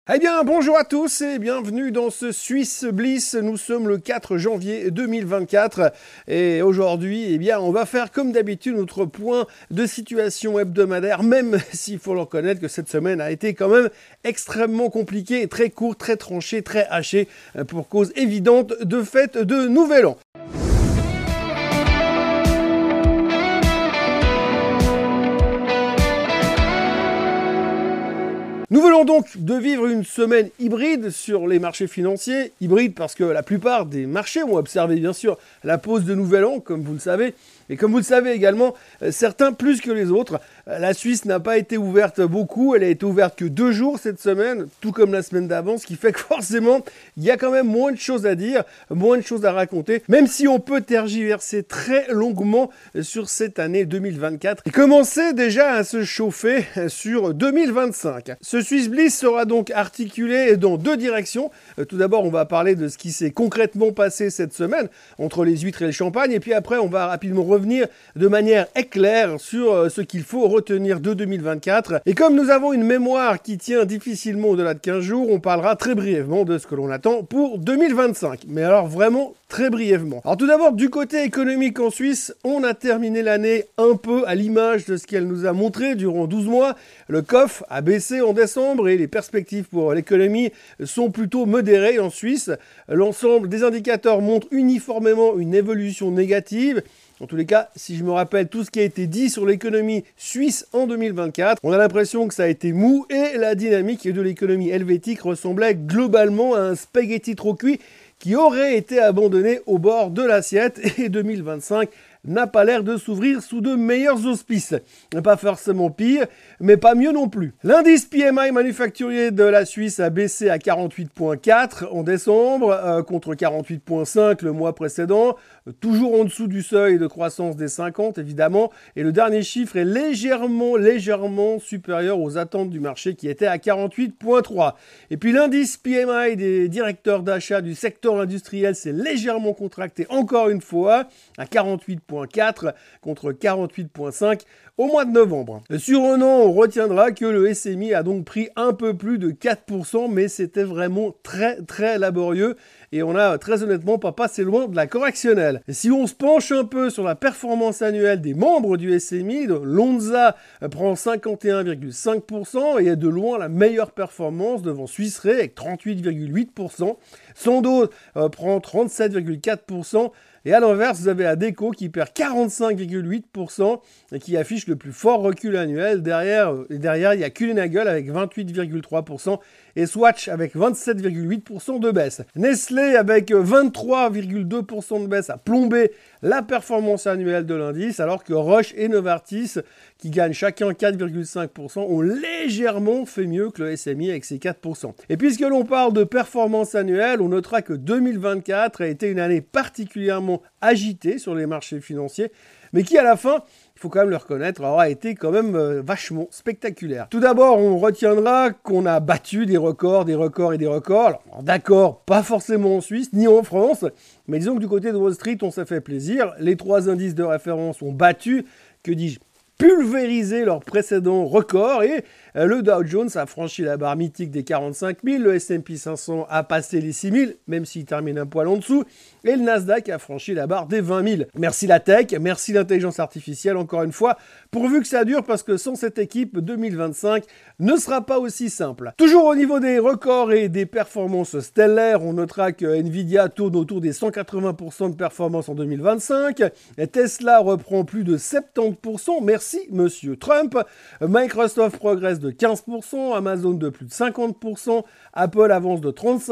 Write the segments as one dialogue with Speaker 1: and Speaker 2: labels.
Speaker 1: Eh bien, bonjour à tous et bienvenue dans ce Swiss Bliss. Nous sommes le 4 janvier 2024 et aujourd'hui, eh bien, on va faire comme d'habitude notre point de situation hebdomadaire, même s'il faut le reconnaître que cette semaine a été quand même extrêmement compliquée, très courte, très tranchée, très hachée, pour cause évidente de fête de Nouvel An. Nous venons donc de vivre une semaine hybride sur les marchés financiers. Hybride parce que la plupart des marchés ont observé bien sûr la pause de Nouvel An, comme vous le savez. Et comme vous le savez également, certains plus que les autres. La Suisse n'a pas été ouverte beaucoup, elle a été ouverte que 2 jours cette semaine, tout comme la semaine d'avant, ce qui fait que forcément, il y a quand même moins de choses à dire, moins de choses à raconter, même si on peut tergiverser très longuement sur cette année 2024 et commencer déjà à se chauffer sur 2025. Ce Swiss Bliss sera donc articulé dans 2 directions. Tout d'abord, on va parler de ce qui s'est concrètement passé cette semaine entre les huîtres et le champagne, et puis après, on va rapidement revenir de manière éclair sur ce qu'il faut retenir de 2024. Et comme nous avons une mémoire qui tient difficilement au-delà de 15 jours, on parlera très brièvement de ce que l'on attend pour 2025. Mais alors vraiment très brièvement. Alors tout d'abord, du côté économique en Suisse, on a terminé l'année un peu à l'image de ce qu'elle nous a montré durant 12 mois. Le COF a baissé en décembre et les perspectives pour l'économie sont plutôt modérées en Suisse. L'ensemble des indicateurs montrent uniformément une évolution négative. En tous les cas, si je me rappelle tout ce qui a été dit sur l'économie suisse en 2024, on a l'impression que ça a été mou et la dynamique de l'économie helvétique ressemblait globalement à un spaghetti trop cuit qui aurait été abandonné au bord de l'assiette, et 2025 n'a pas l'air de s'ouvrir sous de meilleurs auspices. Pas forcément pire, mais pas mieux non plus. L'indice PMI manufacturier de la Suisse a baissé à 48,4 en décembre, contre 48,5 le mois précédent, toujours en dessous du seuil de croissance des 50 évidemment, et le dernier chiffre est légèrement supérieur aux attentes du marché qui était à 48,3. Et puis l'indice PMI des directeurs d'achat du secteur industriel s'est légèrement contracté encore une fois à 48,4 contre 48,5 au mois de novembre. Sur un an, on retiendra que le SMI a donc pris un peu plus de 4%, mais c'était vraiment très laborieux et on a très honnêtement pas passé loin de la correctionnelle. Et si on se penche un peu sur la performance annuelle des membres du SMI, Lonza prend 51,5% et est de loin la meilleure performance devant Swiss Re avec 38,8%. Sandoz prend 37,4%. Et à l'inverse, vous avez Adecco qui perd 45,8% et qui affiche le plus fort recul annuel. Derrière, il y a Kuehne+Nagel avec 28,3% et Swatch avec 27,8% de baisse. Nestlé avec 23,2% de baisse a plombé la performance annuelle de l'indice, alors que Roche et Novartis, qui gagnent chacun 4,5%, ont légèrement fait mieux que le SMI avec ses 4%. Et puisque l'on parle de performance annuelle, on notera que 2024 a été une année particulièrement agitée sur les marchés financiers, mais qui à la fin, il faut quand même le reconnaître, aura été quand même vachement spectaculaire. Tout d'abord, on retiendra qu'on a battu des records. Alors, d'accord, pas forcément en Suisse, ni en France, mais disons que du côté de Wall Street, on s'est fait plaisir. Les 3 indices de référence ont battu, que dis-je, pulvérisé leurs précédents records et le Dow Jones a franchi la barre mythique des 45 000, le S&P 500 a passé les 6 000, même s'il termine un poil en dessous, et le Nasdaq a franchi la barre des 20 000. Merci la tech, merci l'intelligence artificielle, encore une fois, pourvu que ça dure, parce que sans cette équipe, 2025 ne sera pas aussi simple. Toujours au niveau des records et des performances stellaires, on notera que Nvidia tourne autour des 180% de performance en 2025, et Tesla reprend plus de 70%, merci monsieur Trump, Microsoft progresse de 15%, Amazon de plus de 50%, Apple avance de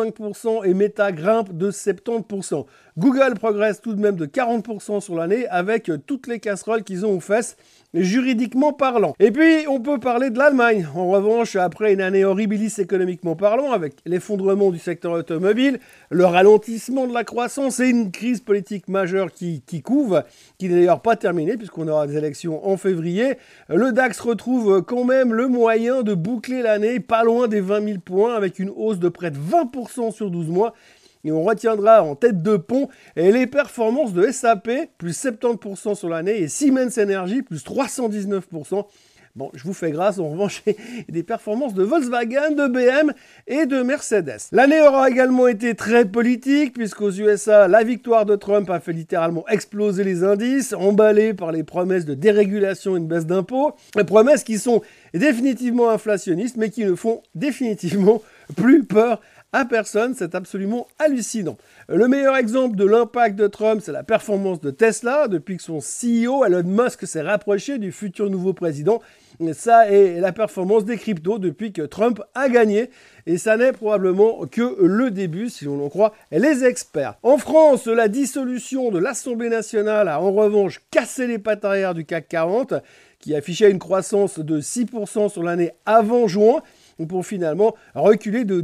Speaker 1: 35% et Meta grimpe de 70%. Google progresse tout de même de 40% sur l'année avec toutes les casseroles qu'ils ont aux fesses, juridiquement parlant. Et puis, on peut parler de l'Allemagne. En revanche, après une année horribilis économiquement parlant, avec l'effondrement du secteur automobile, le ralentissement de la croissance et une crise politique majeure qui couve, qui n'est d'ailleurs pas terminée puisqu'on aura des élections en février, le DAX retrouve quand même le moyen de boucler l'année pas loin des 20 000 points avec une hausse de près de 20% sur 12 mois. Et on retiendra en tête de pont les performances de SAP, plus 70% sur l'année, et Siemens Energy, plus 319%. Bon, je vous fais grâce, en revanche, des performances de Volkswagen, de BM et de Mercedes. L'année aura également été très politique, puisqu'aux USA, la victoire de Trump a fait littéralement exploser les indices, emballés par les promesses de dérégulation et de baisse d'impôts. Les promesses qui sont définitivement inflationnistes, mais qui ne font définitivement plus peur à personne. C'est absolument hallucinant. Le meilleur exemple de l'impact de Trump, c'est la performance de Tesla. Depuis que son CEO, Elon Musk, s'est rapproché du futur nouveau président, ça est la performance des cryptos depuis que Trump a gagné. Et ça n'est probablement que le début, si l'on en croit les experts. En France, la dissolution de l'Assemblée nationale a en revanche cassé les pattes arrière du CAC 40, qui affichait une croissance de 6% sur l'année avant juin, pour finalement reculer de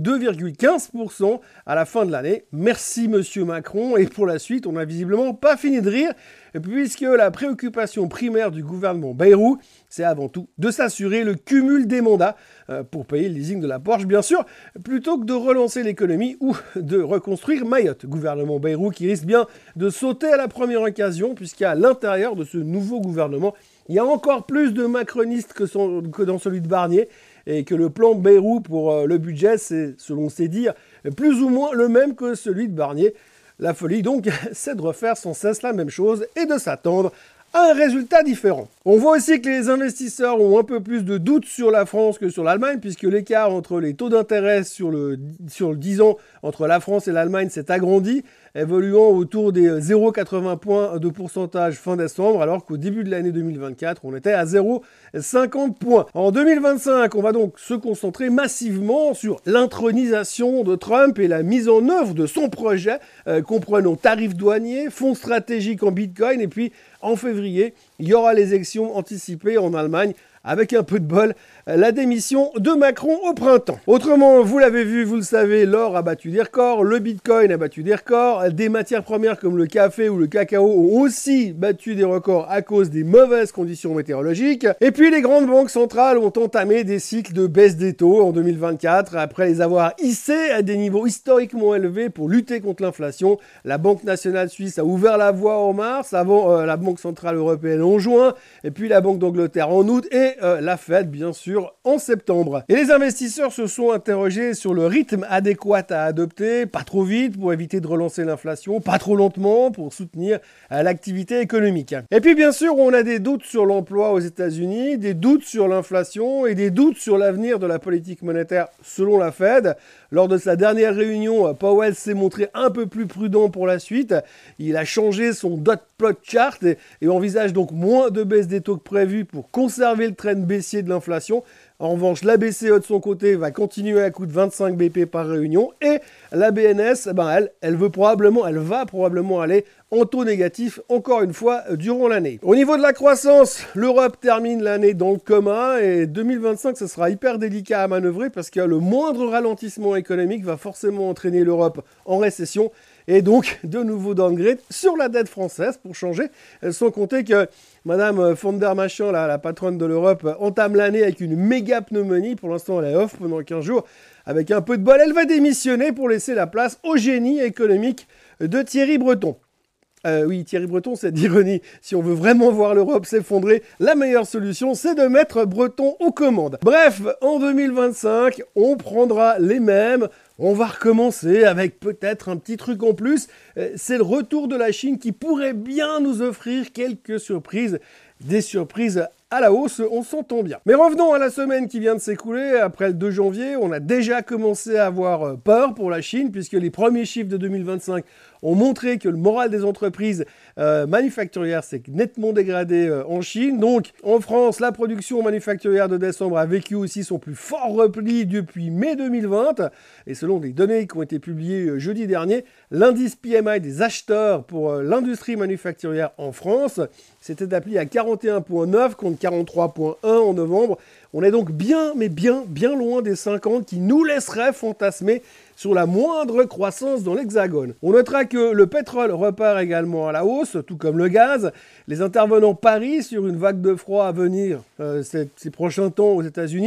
Speaker 1: 2,15% à la fin de l'année. Merci Monsieur Macron. Et pour la suite, on n'a visiblement pas fini de rire, puisque la préoccupation primaire du gouvernement Bayrou, c'est avant tout de s'assurer le cumul des mandats pour payer le leasing de la Porsche, bien sûr, plutôt que de relancer l'économie ou de reconstruire Mayotte. Gouvernement Bayrou qui risque bien de sauter à la première occasion, puisqu'à l'intérieur de ce nouveau gouvernement, il y a encore plus de macronistes que dans celui de Barnier, et que le plan Bayrou pour le budget, c'est, selon ses dires, plus ou moins le même que celui de Barnier. La folie, donc, c'est de refaire sans cesse la même chose et de s'attendre à un résultat différent. On voit aussi que les investisseurs ont un peu plus de doutes sur la France que sur l'Allemagne, puisque l'écart entre les taux d'intérêt sur le 10 ans entre la France et l'Allemagne s'est agrandi, évoluant autour des 0,80 points de pourcentage fin décembre, alors qu'au début de l'année 2024, on était à 0,50 points. En 2025, on va donc se concentrer massivement sur l'intronisation de Trump et la mise en œuvre de son projet, comprenant tarifs douaniers, fonds stratégiques en Bitcoin, et puis en février, il y aura les élections anticipées en Allemagne, avec un peu de bol, la démission de Macron au printemps. Autrement, vous l'avez vu, vous le savez, l'or a battu des records, le Bitcoin a battu des records, des matières premières comme le café ou le cacao ont aussi battu des records à cause des mauvaises conditions météorologiques. Et puis les grandes banques centrales ont entamé des cycles de baisse des taux en 2024, après les avoir hissés à des niveaux historiquement élevés pour lutter contre l'inflation. La Banque nationale suisse a ouvert la voie en mars, avant la Banque centrale européenne en juin, et puis la Banque d'Angleterre en août, et la Fed, bien sûr, en septembre. Et les investisseurs se sont interrogés sur le rythme adéquat à adopter, pas trop vite pour éviter de relancer l'inflation, pas trop lentement pour soutenir l'activité économique. Et puis, bien sûr, on a des doutes sur l'emploi aux États-Unis, des doutes sur l'inflation et des doutes sur l'avenir de la politique monétaire selon la Fed. Lors de sa dernière réunion, Powell s'est montré un peu plus prudent pour la suite. Il a changé son dot plot chart et envisage donc moins de baisse des taux que prévu pour conserver le trend baissier de l'inflation. En revanche, la BCE de son côté va continuer à coût de 25 BP par réunion et la BNS, elle va probablement aller en taux négatif encore une fois durant l'année. Au niveau de la croissance, l'Europe termine l'année dans le coma et 2025, ce sera hyper délicat à manœuvrer parce que le moindre ralentissement économique va forcément entraîner l'Europe en récession. Et donc, de nouveaux downgrades sur la dette française pour changer, sans compter que Madame von der Machin, la patronne de l'Europe, entame l'année avec une méga pneumonie. Pour l'instant, elle est off pendant 15 jours. Avec un peu de bol, elle va démissionner pour laisser la place au génie économique de Thierry Breton. Oui, Thierry Breton, c'est d'ironie. Si on veut vraiment voir l'Europe s'effondrer, la meilleure solution, c'est de mettre Breton aux commandes. Bref, en 2025, on prendra les mêmes. On va recommencer avec peut-être un petit truc en plus. C'est le retour de la Chine qui pourrait bien nous offrir quelques surprises. Des surprises à la hausse, on s'entend bien. Mais revenons à la semaine qui vient de s'écouler. Après le 2 janvier, on a déjà commencé à avoir peur pour la Chine puisque les premiers chiffres de 2025 ont montré que le moral des entreprises manufacturières s'est nettement dégradé en Chine. Donc, en France, la production manufacturière de décembre a vécu aussi son plus fort repli depuis mai 2020. Et selon des données qui ont été publiées jeudi dernier, l'indice PMI des acheteurs pour l'industrie manufacturière en France s'est établi à 41,9 contre 43,1 en novembre. On est donc bien loin des 50 qui nous laisseraient fantasmer sur la moindre croissance dans l'Hexagone. On notera que le pétrole repart également à la hausse, tout comme le gaz. Les intervenants parient sur une vague de froid à venir ces prochains temps aux États-Unis.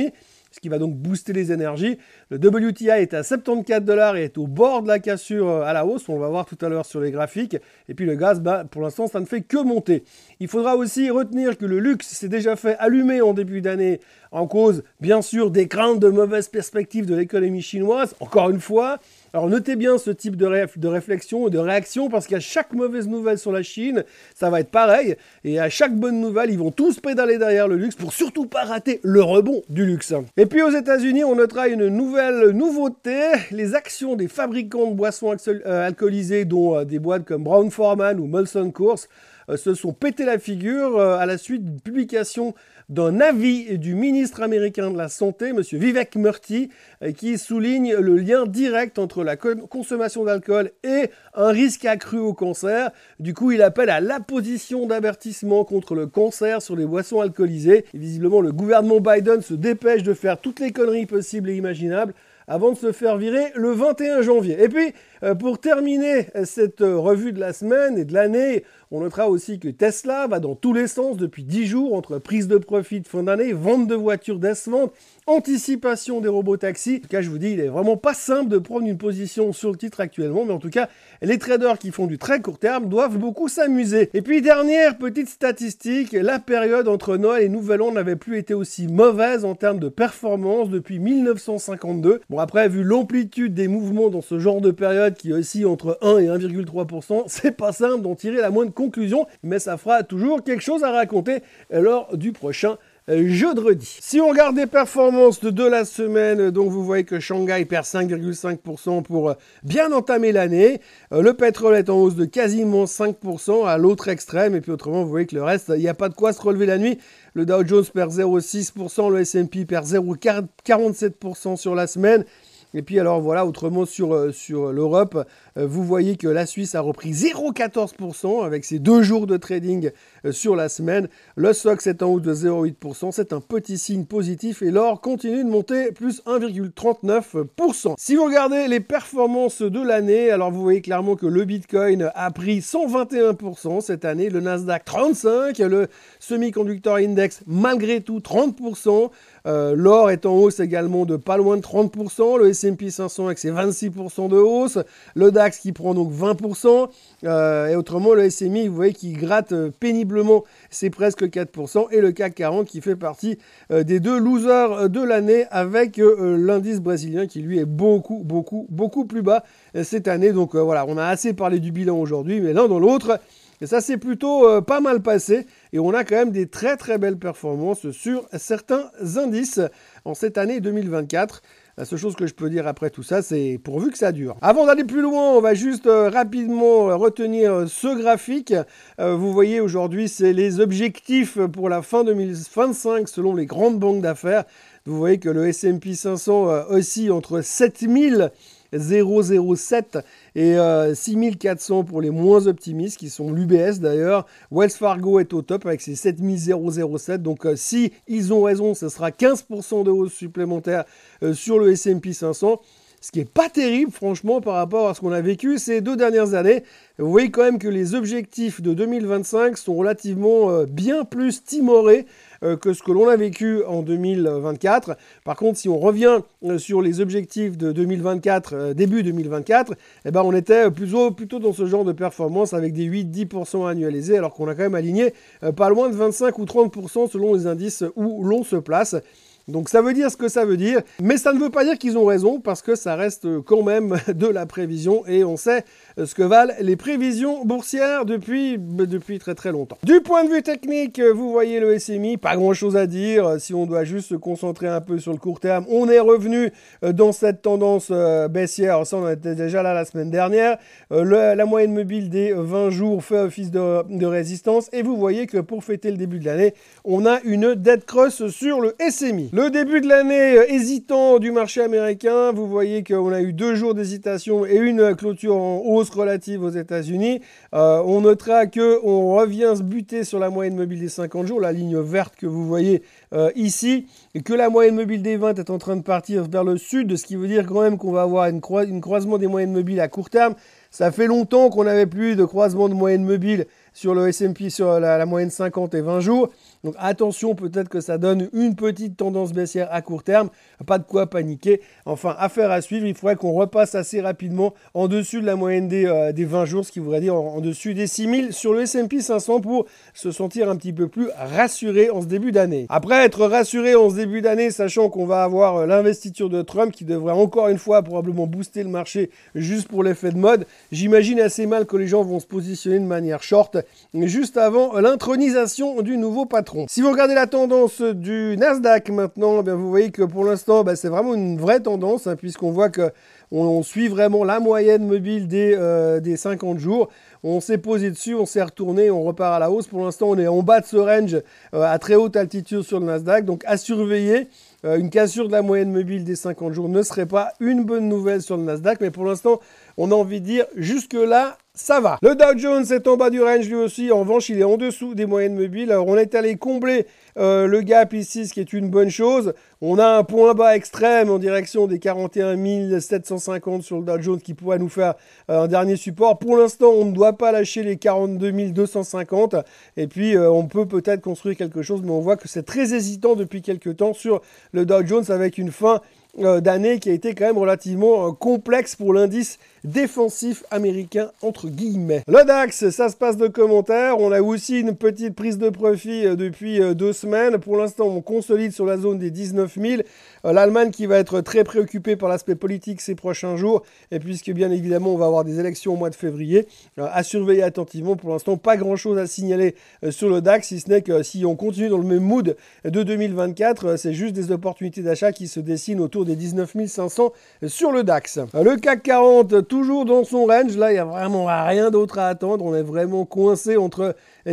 Speaker 1: ce qui va donc booster les énergies. Le WTI est à 74 $ et est au bord de la cassure à la hausse. On va voir tout à l'heure sur les graphiques. Et puis le gaz, pour l'instant, ça ne fait que monter. Il faudra aussi retenir que le luxe s'est déjà fait allumer en début d'année en cause, bien sûr, des craintes de mauvaises perspectives de l'économie chinoise. Encore une fois, alors notez bien ce type de réflexion et de réaction parce qu'à chaque mauvaise nouvelle sur la Chine, ça va être pareil. Et à chaque bonne nouvelle, ils vont tous pédaler derrière le luxe pour surtout pas rater le rebond du luxe. Et puis aux États-Unis, on notera une nouvelle nouveauté. Les actions des fabricants de boissons alcoolisées, dont des boîtes comme Brown-Forman ou Molson Coors, se sont pété la figure à la suite d'une publication d'un avis du ministre américain de la Santé, M. Vivek Murthy, qui souligne le lien direct entre la consommation d'alcool et un risque accru au cancer. Du coup, il appelle à l'apposition d'avertissement contre le cancer sur les boissons alcoolisées. Et visiblement, le gouvernement Biden se dépêche de faire toutes les conneries possibles et imaginables avant de se faire virer le 21 janvier. Et puis, pour terminer cette revue de la semaine et de l'année, on notera aussi que Tesla va dans tous les sens depuis 10 jours, entre prise de profit de fin d'année, vente de voitures décevantes, anticipation des robotaxis. En tout cas, je vous dis, il est vraiment pas simple de prendre une position sur le titre actuellement, mais en tout cas, les traders qui font du très court terme doivent beaucoup s'amuser. Et puis, dernière petite statistique, la période entre Noël et Nouvel An n'avait plus été aussi mauvaise en termes de performance depuis 1952. Bon, après, vu l'amplitude des mouvements dans ce genre de période qui oscille entre 1 et 1,3%, c'est pas simple d'en tirer la moindre conclusion, mais ça fera toujours quelque chose à raconter lors du prochain jeudi. Si on regarde les performances de la semaine, donc vous voyez que Shanghai perd 5,5% pour bien entamer l'année. Le pétrole est en hausse de quasiment 5% à l'autre extrême. Et puis autrement, vous voyez que le reste, il n'y a pas de quoi se relever la nuit. Le Dow Jones perd 0,6%, le S&P perd 0,47% sur la semaine. Et puis alors voilà, autrement sur l'Europe, vous voyez que la Suisse a repris 0,14% avec ses 2 jours de trading sur la semaine. Le SOX est en hausse de 0,8%, c'est un petit signe positif et l'or continue de monter plus 1,39%. Si vous regardez les performances de l'année, alors vous voyez clairement que le Bitcoin a pris 121% cette année, le Nasdaq 35%, le Semiconductor Index malgré tout 30%, l'or est en hausse également de pas loin de 30%, le S&P 500 avec ses 26% de hausse, le DAX qui prend donc 20%, et autrement le SMI, vous voyez qu'il gratte péniblement, c'est presque 4%, et le CAC 40 qui fait partie des 2 losers de l'année avec l'indice brésilien qui lui est beaucoup plus bas cette année. Donc voilà, on a assez parlé du bilan aujourd'hui, mais l'un dans l'autre, et ça s'est plutôt pas mal passé et on a quand même des très belles performances sur certains indices en cette année 2024. La seule chose que je peux dire après tout ça, c'est pourvu que ça dure. Avant d'aller plus loin, on va juste rapidement retenir ce graphique. Vous voyez aujourd'hui, c'est les objectifs pour la fin 2025 selon les grandes banques d'affaires. Vous voyez que le S&P 500 oscille entre 7007 et 6400 pour les moins optimistes, qui sont l'UBS d'ailleurs. Wells Fargo est au top avec ses 7007. Donc si ils ont raison, ce sera 15% de hausse supplémentaire sur le S&P 500. Ce qui n'est pas terrible, franchement, par rapport à ce qu'on a vécu ces 2 dernières années. Vous voyez quand même que les objectifs de 2025 sont relativement bien plus timorés que ce que l'on a vécu en 2024. Par contre, si on revient sur les objectifs de 2024, début 2024, eh ben on était plutôt dans ce genre de performance avec des 8-10% annualisés, alors qu'on a quand même aligné pas loin de 25 ou 30% selon les indices où l'on se place. Donc ça veut dire ce que ça veut dire, mais ça ne veut pas dire qu'ils ont raison, parce que ça reste quand même de la prévision, et on sait ce que valent les prévisions boursières depuis très longtemps. Du point de vue technique, vous voyez le SMI, pas grand chose à dire, si on doit juste se concentrer un peu sur le court terme, on est revenu dans cette tendance baissière, ça on était déjà là la semaine dernière, la moyenne mobile des 20 jours fait office de résistance, et vous voyez que pour fêter le début de l'année, on a une dead cross sur le SMI. Le début de l'année hésitant du marché américain, vous voyez qu'on a eu 2 jours d'hésitation et une clôture en hausse relative aux États-Unis. On notera qu'on revient se buter sur la moyenne mobile des 50 jours, la ligne verte que vous voyez ici. et que la moyenne mobile des 20 est en train de partir vers le sud, ce qui veut dire quand même qu'on va avoir une croisement des moyennes mobiles à court terme. Ça fait longtemps qu'on n'avait plus de croisement de moyenne mobile sur le S&P, sur la moyenne 50 et 20 jours. Donc attention, peut-être que ça donne une petite tendance baissière à court terme. Pas de quoi paniquer. Enfin, affaire à suivre. Il faudrait qu'on repasse assez rapidement en dessus de la moyenne des 20 jours, ce qui voudrait dire en dessus des 6000 sur le S&P 500 pour se sentir un petit peu plus rassuré en ce début d'année. Après être rassuré en ce début d'année, sachant qu'on va avoir l'investiture de Trump qui devrait encore une fois probablement booster le marché juste pour l'effet de mode, j'imagine assez mal que les gens vont se positionner de manière short juste avant l'intronisation du nouveau patron. Si vous regardez la tendance du Nasdaq maintenant, bien vous voyez que pour l'instant, c'est vraiment une vraie tendance, hein, puisqu'on voit qu'on suit vraiment la moyenne mobile des 50 jours. On s'est posé dessus, on s'est retourné, on repart à la hausse. Pour l'instant, on est en bas de ce range à très haute altitude sur le Nasdaq. Donc à surveiller. Une cassure de la moyenne mobile des 50 jours ne serait pas une bonne nouvelle sur le Nasdaq. Mais pour l'instant, on a envie de dire jusque-là, ça va. Le Dow Jones est en bas du range lui aussi. En revanche, il est en dessous des moyennes mobiles. Alors, on est allé combler le gap ici, ce qui est une bonne chose. On a un point bas extrême en direction des 41 750 sur le Dow Jones qui pourrait nous faire un dernier support. Pour l'instant, on ne doit pas lâcher les 42 250. Et puis, on peut peut-être construire quelque chose, mais on voit que c'est très hésitant depuis quelques temps sur le Dow Jones avec une fin d'année qui a été quand même relativement complexe pour l'indice défensif américain entre guillemets. Le DAX, ça se passe de commentaires. On a aussi une petite prise de profit depuis 2 semaines. Pour l'instant, on consolide sur la zone des 19 000. L'Allemagne qui va être très préoccupée par l'aspect politique ces prochains jours, et puisque bien évidemment on va avoir des élections au mois de février, à surveiller attentivement. Pour l'instant, pas grand-chose à signaler sur le DAX, si ce n'est que si on continue dans le même mood de 2024, c'est juste des opportunités d'achat qui se dessinent autour des 19 500 sur le DAX. Le CAC 40, toujours dans son range. Là, il n'y a vraiment rien d'autre à attendre. On est vraiment coincé entre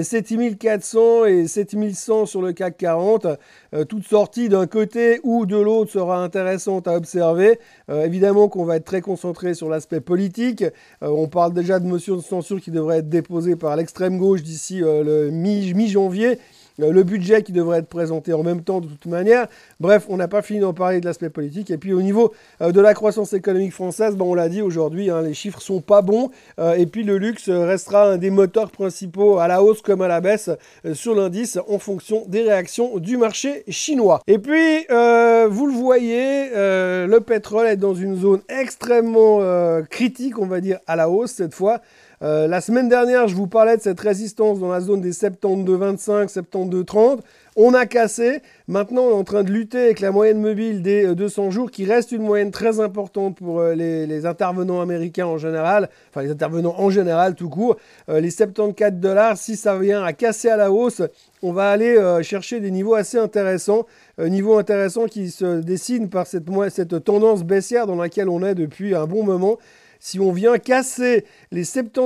Speaker 1: 7400 et 7100 sur le CAC 40. Toute sortie d'un côté ou de l'autre sera intéressante à observer. Évidemment qu'on va être très concentré sur l'aspect politique. On parle déjà de motion de censure qui devrait être déposée par l'extrême gauche d'ici le mi-janvier. Le budget qui devrait être présenté en même temps de toute manière. Bref, on n'a pas fini d'en parler de l'aspect politique. Et puis au niveau de la croissance économique française, on l'a dit aujourd'hui, les chiffres sont pas bons. Et puis le luxe restera un des moteurs principaux à la hausse comme à la baisse sur l'indice en fonction des réactions du marché chinois. Et puis, vous le voyez, le pétrole est dans une zone extrêmement critique, on va dire, à la hausse cette fois. La semaine dernière, je vous parlais de cette résistance dans la zone des 72,25, 72,30. On a cassé. Maintenant, on est en train de lutter avec la moyenne mobile des 200 jours, qui reste une moyenne très importante pour les intervenants américains en général, enfin les intervenants en général tout court. Les 74 $, si ça vient à casser à la hausse, on va aller chercher des niveaux assez intéressants. Niveaux intéressants qui se dessinent par cette tendance baissière dans laquelle on est depuis un bon moment. Si on vient casser les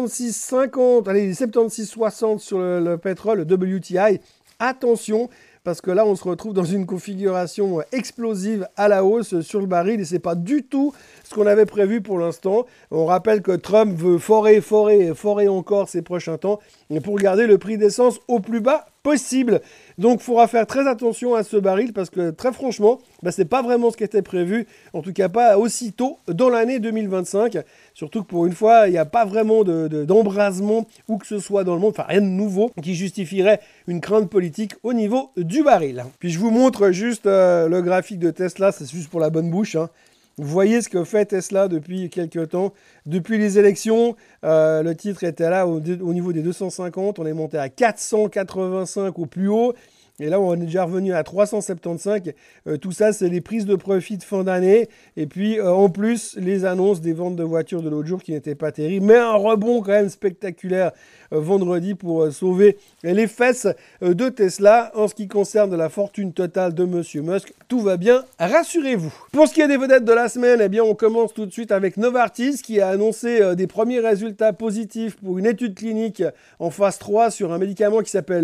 Speaker 1: 76,50, allez, les 76,60 sur le pétrole, le WTI, attention, parce que là, on se retrouve dans une configuration explosive à la hausse sur le baril et ce n'est pas du tout ce qu'on avait prévu pour l'instant. On rappelle que Trump veut forer encore ces prochains temps pour garder le prix d'essence au plus bas possible. Donc, il faudra faire très attention à ce baril parce que, très franchement, ce n'est pas vraiment ce qui était prévu, en tout cas pas aussitôt dans l'année 2025. Surtout que pour une fois, il n'y a pas vraiment d'embrasement où que ce soit dans le monde, enfin rien de nouveau qui justifierait une crainte politique au niveau du baril. Puis je vous montre juste le graphique de Tesla, c'est juste pour la bonne bouche. Vous voyez ce que fait Tesla depuis quelques temps. Depuis les élections, le titre était là au niveau des 250. On est monté à 485 au plus haut. Et là, on est déjà revenu à 375. Tout ça, c'est les prises de profit de fin d'année. Et puis, en plus, les annonces des ventes de voitures de l'autre jour qui n'étaient pas terribles. Mais un rebond quand même spectaculaire vendredi pour sauver les fesses de Tesla. En ce qui concerne la fortune totale de Monsieur Musk, tout va bien, rassurez-vous. Pour ce qui est des vedettes de la semaine, eh bien, on commence tout de suite avec Novartis qui a annoncé des premiers résultats positifs pour une étude clinique en phase 3 sur un médicament qui s'appelle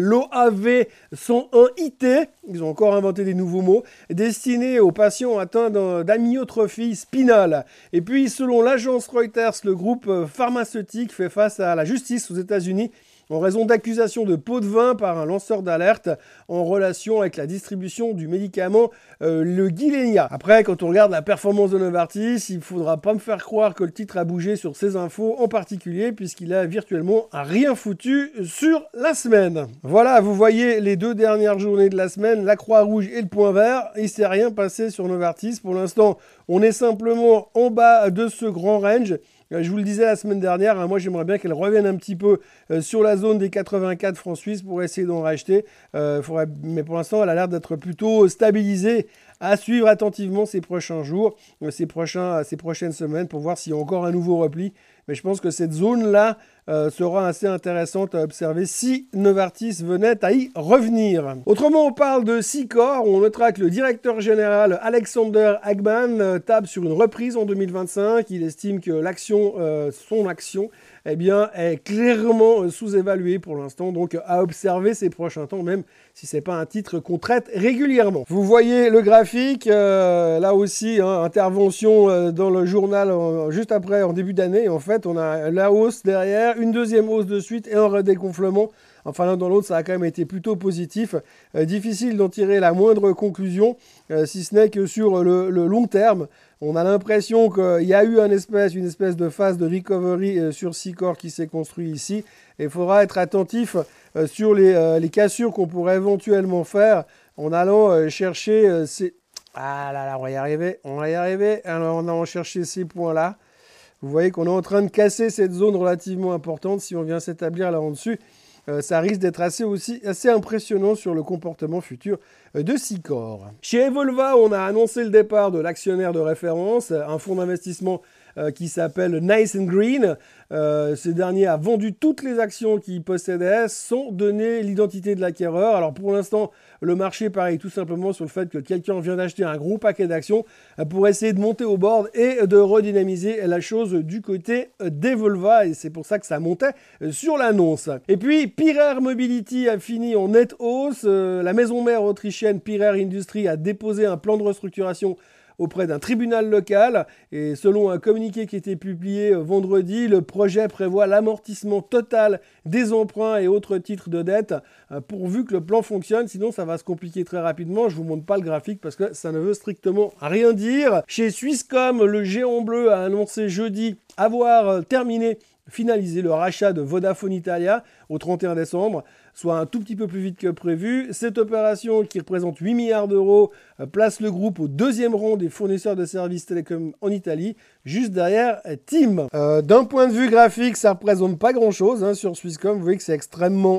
Speaker 1: l'OAV101IT. Ils ont encore inventé des nouveaux mots, destiné aux patients atteints d'amyotrophie spinale. Et puis, selon l'agence Reuters, le groupe pharmaceutique fait face à la justice aux États-Unis en raison d'accusations de pots de vin par un lanceur d'alerte en relation avec la distribution du médicament le Gilenya. Après, quand on regarde la performance de Novartis, il ne faudra pas me faire croire que le titre a bougé sur ces infos en particulier, puisqu'il a virtuellement rien foutu sur la semaine. Voilà, vous voyez les 2 dernières journées de la semaine, la croix rouge et le point vert. Il ne s'est rien passé sur Novartis. Pour l'instant, on est simplement en bas de ce grand range. Je vous le disais la semaine dernière, moi j'aimerais bien qu'elle revienne un petit peu sur la zone des 84 francs suisses pour essayer d'en racheter. Mais pour l'instant, elle a l'air d'être plutôt stabilisée. À suivre attentivement ces prochains jours, ces prochaines semaines pour voir s'il y a encore un nouveau repli. Mais je pense que cette zone-là sera assez intéressante à observer si Novartis venait à y revenir. Autrement, on parle de Cicor. On notera que le directeur général Alexander Hagman table sur une reprise en 2025. Il estime que son action est clairement sous-évaluée pour l'instant. Donc à observer ces prochains temps, même si ce n'est pas un titre qu'on traite régulièrement. Vous voyez le graphique, là aussi, intervention dans le journal juste après, en début d'année. En fait, on a la hausse derrière, une deuxième hausse de suite et un redégonflement. Enfin, l'un dans l'autre, ça a quand même été plutôt positif. Difficile d'en tirer la moindre conclusion, si ce n'est que sur le long terme, on a l'impression qu'il y a eu une espèce de phase de recovery sur Cicor qui s'est construit ici. Et il faudra être attentif sur les cassures qu'on pourrait éventuellement faire en allant chercher ces... Ah là là, on va y arriver. Alors, on allant chercher ces points-là. Vous voyez qu'on est en train de casser cette zone relativement importante. Si on vient s'établir là en dessus, ça risque d'être assez impressionnant sur le comportement futur de Cicor. Chez Evolva, on a annoncé le départ de l'actionnaire de référence, un fonds d'investissement qui s'appelle Nice and Green. Ce dernier a vendu toutes les actions qu'il possédait sans donner l'identité de l'acquéreur. Alors pour l'instant, le marché parie tout simplement sur le fait que quelqu'un vient d'acheter un gros paquet d'actions pour essayer de monter au board et de redynamiser la chose du côté d'Evolva. Et c'est pour ça que ça montait sur l'annonce. Et puis, Pierer Mobility a fini en nette hausse. La maison mère autrichienne Pierer Industrie a déposé un plan de restructuration auprès d'un tribunal local. Et selon un communiqué qui a été publié vendredi, le projet prévoit l'amortissement total des emprunts et autres titres de dette pourvu que le plan fonctionne. Sinon, ça va se compliquer très rapidement. Je ne vous montre pas le graphique parce que ça ne veut strictement rien dire. Chez Swisscom, le géant bleu a annoncé jeudi avoir finalisé le rachat de Vodafone Italia au 31 décembre, soit un tout petit peu plus vite que prévu. Cette opération, qui représente 8 milliards d'euros, place le groupe au 2e rang des fournisseurs de services télécom en Italie, juste derrière TIM. D'un point de vue graphique, ça ne représente pas grand-chose sur Swisscom. Vous voyez que c'est extrêmement,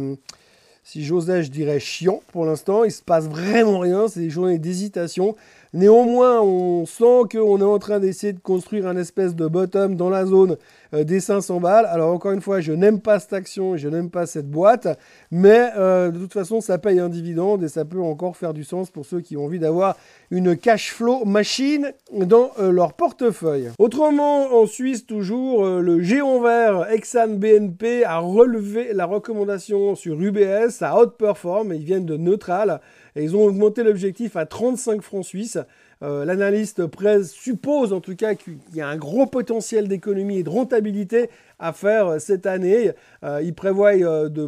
Speaker 1: si j'osais, je dirais chiant pour l'instant. Il ne se passe vraiment rien, c'est des journées d'hésitation. Néanmoins, on sent qu'on est en train d'essayer de construire un espèce de bottom dans la zone des 500 balles. Alors encore une fois, je n'aime pas cette action, je n'aime pas cette boîte, mais de toute façon, ça paye un dividende et ça peut encore faire du sens pour ceux qui ont envie d'avoir une cash flow machine dans leur portefeuille. Autrement, en Suisse toujours, le géant vert Exane BNP a relevé la recommandation sur UBS, ça outperform, ils viennent de neutral. Et ils ont augmenté l'objectif à 35 francs suisses. L'analyste suppose en tout cas qu'il y a un gros potentiel d'économie et de rentabilité à faire cette année. Il prévoit de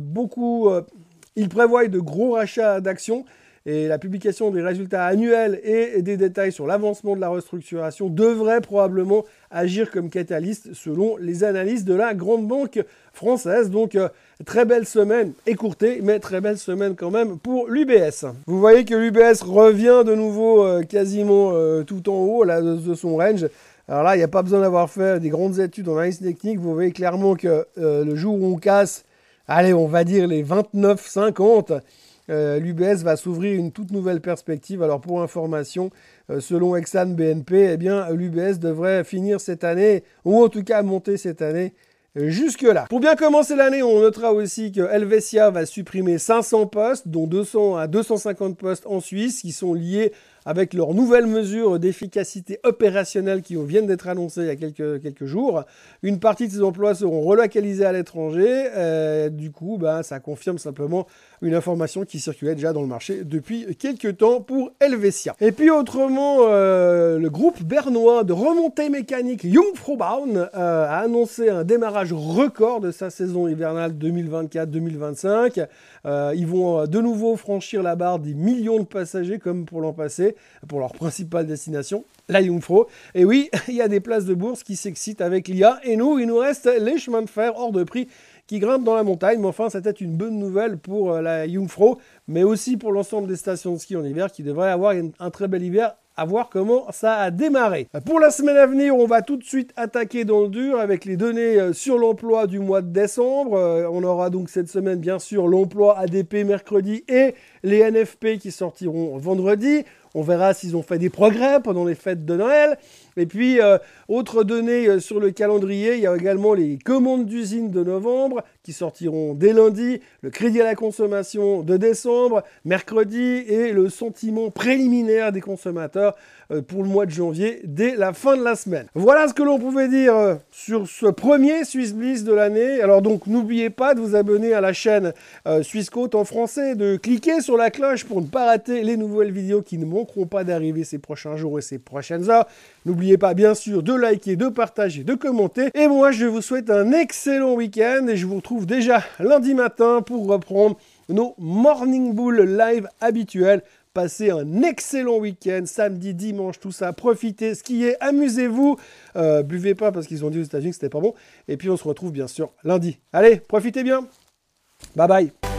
Speaker 1: gros rachats d'actions. Et la publication des résultats annuels et des détails sur l'avancement de la restructuration devrait probablement agir comme catalyste selon les analyses de la grande banque française. Donc très belle semaine, écourtée, mais très belle semaine quand même pour l'UBS. Vous voyez que l'UBS revient de nouveau quasiment tout en haut là, de son range. Alors là, il n'y a pas besoin d'avoir fait des grandes études en analyse technique. Vous voyez clairement que le jour où on casse, allez, on va dire les 29,50, l'UBS va s'ouvrir une toute nouvelle perspective. Alors pour information, selon Exane BNP, l'UBS devrait finir cette année, ou en tout cas monter cette année, jusque-là. Pour bien commencer l'année, on notera aussi que Helvetia va supprimer 500 postes, dont 200 à 250 postes en Suisse, qui sont liés avec leurs nouvelles mesures d'efficacité opérationnelle qui viennent d'être annoncées il y a quelques jours. Une partie de ces emplois seront relocalisés à l'étranger. Du coup, ça confirme simplement une information qui circulait déjà dans le marché depuis quelques temps pour Helvetia. Et puis autrement, le groupe bernois de remontée mécanique Jungfrau-Bahn a annoncé un démarrage record de sa saison hivernale 2024-2025. Ils vont de nouveau franchir la barre des millions de passagers comme pour l'an passé, pour leur principale destination, la Jungfrau. Et oui, il y a des places de bourse qui s'excitent avec l'IA. Et nous, il nous reste les chemins de fer hors de prix qui grimpent dans la montagne. Mais enfin, c'était une bonne nouvelle pour la Jungfrau, mais aussi pour l'ensemble des stations de ski en hiver qui devraient avoir un très bel hiver. À voir comment ça a démarré. Pour la semaine à venir, on va tout de suite attaquer dans le dur avec les données sur l'emploi du mois de décembre. On aura donc cette semaine, bien sûr, l'emploi ADP mercredi et les NFP qui sortiront vendredi. On verra s'ils ont fait des progrès pendant les fêtes de Noël. Et puis, autre donnée sur le calendrier, il y a également les commandes d'usine de novembre qui sortiront dès lundi, le crédit à la consommation de décembre, mercredi, et le sentiment préliminaire des consommateurs pour le mois de janvier dès la fin de la semaine. Voilà ce que l'on pouvait dire sur ce premier Swiss Bliss de l'année. Alors donc, n'oubliez pas de vous abonner à la chaîne Swissquote en français, de cliquer sur la cloche pour ne pas rater les nouvelles vidéos qui ne manqueront pas d'arriver ces prochains jours et ces prochaines heures. N'oubliez pas, bien sûr, de liker, de partager, de commenter. Et moi, je vous souhaite un excellent week-end et je vous retrouve déjà lundi matin pour reprendre nos Morning Bull live habituels. Passez un excellent week-end, samedi, dimanche, tout ça. Profitez, skiez, amusez-vous. Buvez pas parce qu'ils ont dit aux États-Unis que c'était pas bon. Et puis, on se retrouve bien sûr lundi. Allez, profitez bien. Bye bye.